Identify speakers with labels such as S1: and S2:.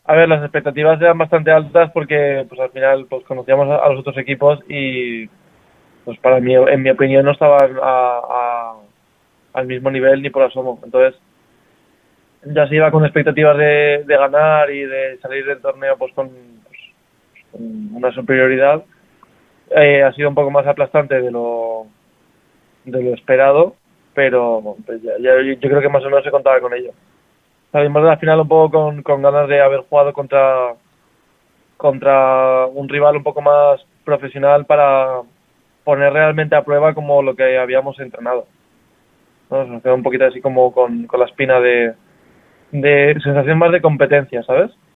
S1: A ver, las expectativas eran bastante altas porque pues al final pues conocíamos a los otros equipos y pues para mí, en mi opinión, no estaban al mismo nivel ni por asomo. Entonces ya se iba con expectativas de ganar y de salir del torneo con una superioridad. Ha sido un poco más aplastante de lo esperado, pero pues yo creo que más o menos se contaba con ello. Salimos de la final un poco con ganas de haber jugado contra un rival un poco más profesional para poner realmente a prueba como lo que habíamos entrenado, ¿no? Nos queda un poquito así como con la espina de sensación más de competencia, ¿sabes?